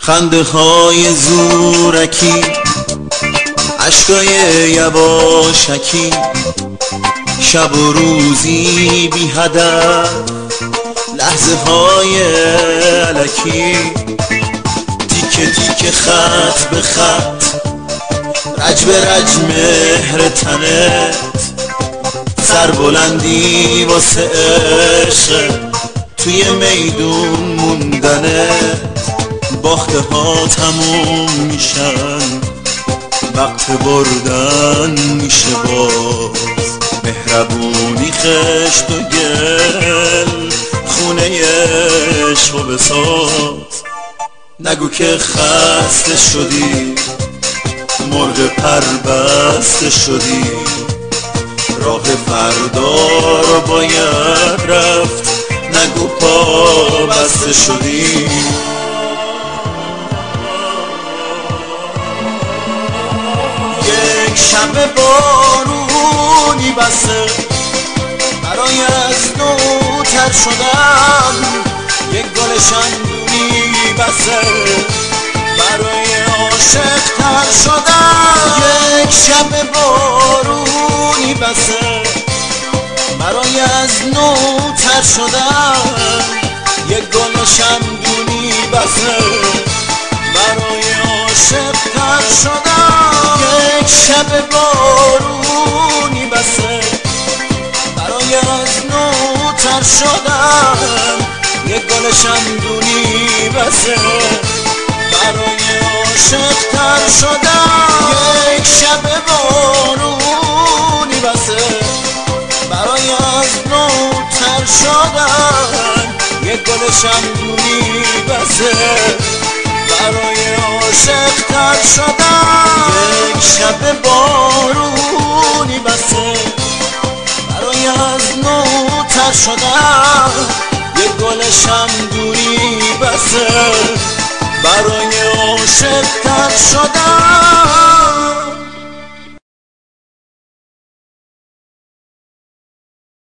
خنده های زورکی، عشقای یواشکی، شب و روزی بی هدف، لحظه های الکی، تیکه تیکه خط به خط، رج به رج مهر تنت، سربلندی واسه عشق، توی میدون موندنت. باخته ها تموم میشن، وقت بردن میشه باز، مهربونی خشت و گل، خونه عشق و بساز. نگو که خسته شدی، مرغ پر بسته شدی، راه فردا رو باید رفت، نگو پا بسته شدی. یک شب بارونی بسه، برای از نو تر شدم، یک گل شمدونی بسه، برای عاشق تر شدم. یک شب بارونی بسه، برای از نو تر شدم، یک گل شمدونی بسه، برای عاشق تر شدم. یک شب بارونی بسه، برای از نو تر شدم، یک گل شمدونی بسه، برای عاشق تر شدم. یک شب بارونی بسه، برای از نو تر شدم، یک گل شمدونی بسه، برای عاشق تر شدم. یک شب بارونی بسه، برای از نو تر شدم، یک گل شمدونی بسه، برای عاشق تر شدم.